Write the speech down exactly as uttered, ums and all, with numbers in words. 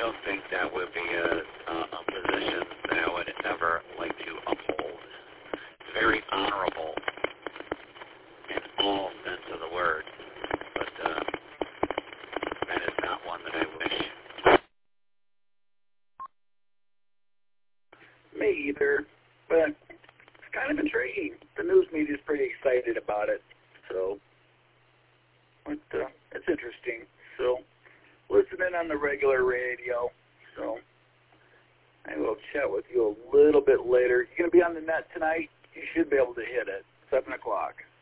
don't think that would be a, a, a position that I would ever like to uphold. It's very honorable in all sense of the word, but uh, that is not one that I wish. Me either, but it's kind of intriguing. The news media is pretty excited about it, so but, uh, it's interesting. So listen in on the regular radio. So I will chat with you a little bit later. You're going to be on the net tonight? You should be able to hit it. seven o'clock.